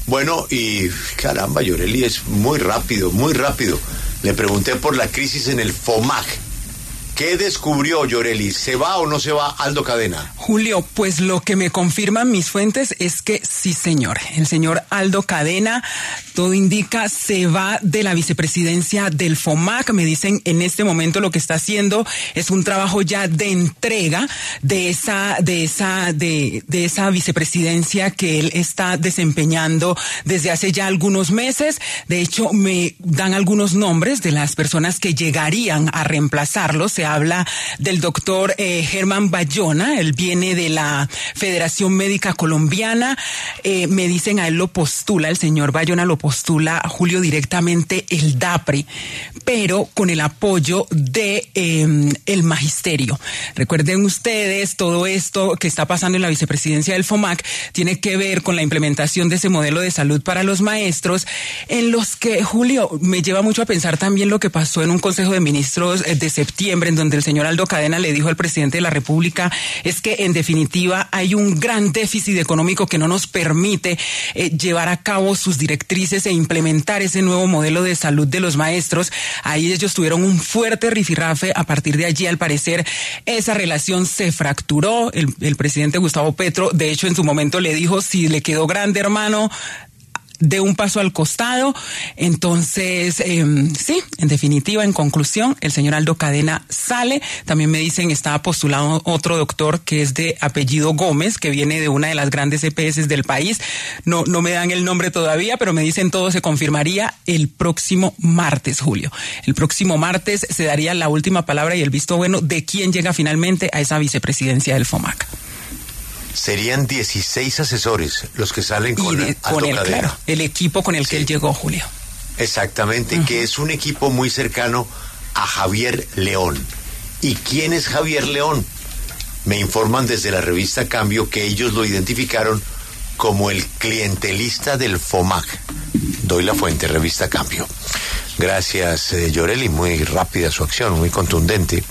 Bueno, y caramba, Yoreli, es muy rápido, muy rápido. Le pregunté por la crisis en el FOMAC. ¿Qué descubrió, Yoreli? ¿Se va o no se va Aldo Cadena? Julio, pues lo que me confirman mis fuentes es que sí, señor. El señor Aldo Cadena, todo indica, se va de la vicepresidencia del FOMAC. Me dicen en este momento lo que está haciendo es un trabajo ya de entrega de esa vicepresidencia que él está desempeñando desde hace ya algunos meses. De hecho, me dan algunos nombres de las personas que llegarían a reemplazarlo. Se habla del doctor Germán Bayona, él viene de la Federación Médica Colombiana. Me dicen, a él lo postula, el señor Bayona lo postula a Julio directamente el DAPRE, pero con el apoyo de el magisterio. Recuerden ustedes, todo esto que está pasando en la vicepresidencia del FOMAC tiene que ver con la implementación de ese modelo de salud para los maestros, en los que, Julio, me lleva mucho a pensar también lo que pasó en un Consejo de Ministros de septiembre, en donde el señor Aldo Cadena le dijo al presidente de la República es que en definitiva hay un gran déficit económico que no nos permite llevar a cabo sus directrices e implementar ese nuevo modelo de salud de los maestros. Ahí ellos tuvieron un fuerte rifirrafe. A partir de allí, al parecer, esa relación se fracturó. El presidente Gustavo Petro, de hecho, en su momento le dijo, si le quedó grande, hermano, de un paso al costado. Entonces, sí, en definitiva, en conclusión, el señor Aldo Cadena sale. También me dicen, está postulado otro doctor que es de apellido Gómez, que viene de una de las grandes EPS del país. No me dan el nombre todavía, pero me dicen todo se confirmaría el próximo martes, Julio. El próximo martes se daría la última palabra y el visto bueno de quién llega finalmente a esa vicepresidencia del FOMAC. Serían 16 asesores los que salen con Aldo Cadena. Claro, el equipo con el que él llegó, Julio. Exactamente, que es un equipo muy cercano a Javier León. ¿Y quién es Javier León? Me informan desde la revista Cambio que ellos lo identificaron como el clientelista del FOMAC. Doy la fuente, revista Cambio. Gracias, Yoreli, muy rápida su acción, muy contundente.